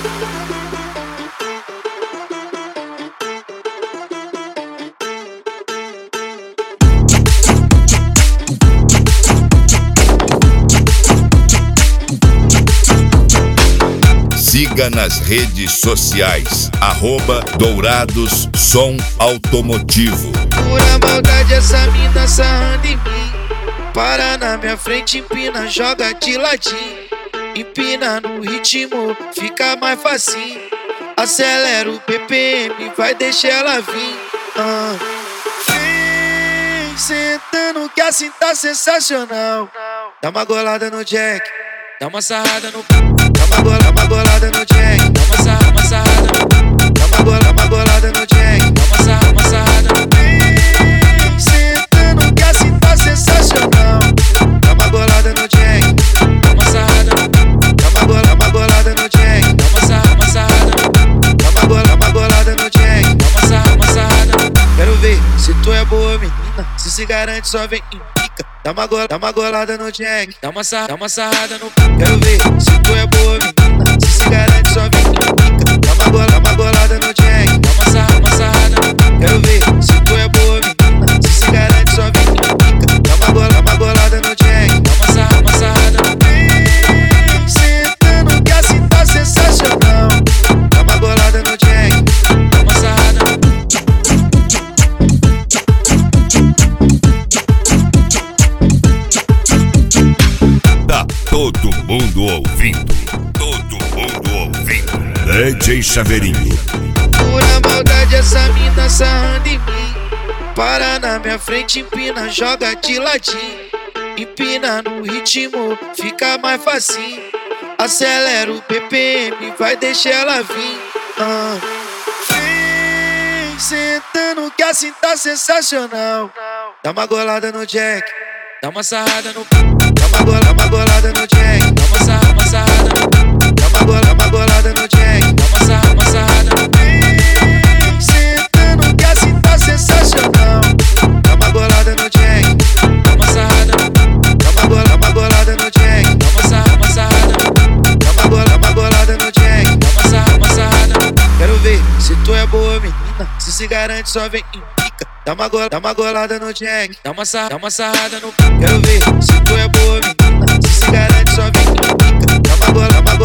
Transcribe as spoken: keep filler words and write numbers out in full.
Siga nas redes sociais, arroba Dourados Som Automotivo. Pura maldade essa mina sarrando em mim. Para na minha frente, empina, joga de ladinho. Empina no ritmo, fica mais facinho. Acelera o B P M, vai deixar ela vir. ah. Vem sentando que assim tá sensacional. Dá uma golada no Jack, dá uma sarrada no... Dá uma golada, uma golada no Jack, dá uma sarrada, uma sarrada no... Dá uma golada, uma golada no Jack, dá uma sarrada, uma sarrada no... Vem sentando que assim tá sensacional. Dá uma golada no Jack, dá uma sarrada no... Dá uma golada, uma golada no Jack, dá uma sarrada, uma sarrada no... Dá uma golada, uma golada no Jack, dá uma sarrada, uma sarrada no... Quero ver se tu é boa menina, se se garante só vem em pica. Dá uma golada, dá uma golada no Jack, dá uma sarrada, dá uma sarrada no... Quero ver se tu é boa menina, se se garante só vem em pica. Dá uma golada, dá uma golada no Jack, dá uma sarrada, uma sarrada no... Quero ver se tu é boa menina, se se garante só vem em pica. Dá uma golada, uma golada no Jack, dá uma sarrada, uma sarrada no... Vem sentando que assim tá sensacional. Dá uma golada no Jack, dá uma sarrada no... Todo mundo ouvindo, todo mundo ouvindo. D J Chaveirinho. Pura maldade essa mina sarrando em mim. Para na minha frente, empina, joga de ladinho. Empina no ritmo, fica mais facinho. Acelera o B P M, vai deixar ela vir. ah. Vem sentando que assim tá sensacional. Dá uma golada no Jack, dá uma sarrada no... Dá uma golada, uma golada no Jack, dá uma sarrada, uma sarrada no... Dá uma golada, uma golada no Jack, dá uma sarrada, uma sarrada no... Vem sentando que assim tá sensacional. Dá uma golada no Jack, dá uma sarrada no... Dá uma golada, uma golada no Jack, dá uma sarrada, uma sarrada no... Dá uma golada, uma golada no Jack, dá uma sarrada, uma sarrada no... Quero ver se tu é boa menina, se se garante só vem em pica. Dá uma golada, dá uma golada no Jack, dá uma sarrada, dá uma sarrada no... Quero ver se tu é boa menina, se se garante só vem em pica. Dá uma golada, uma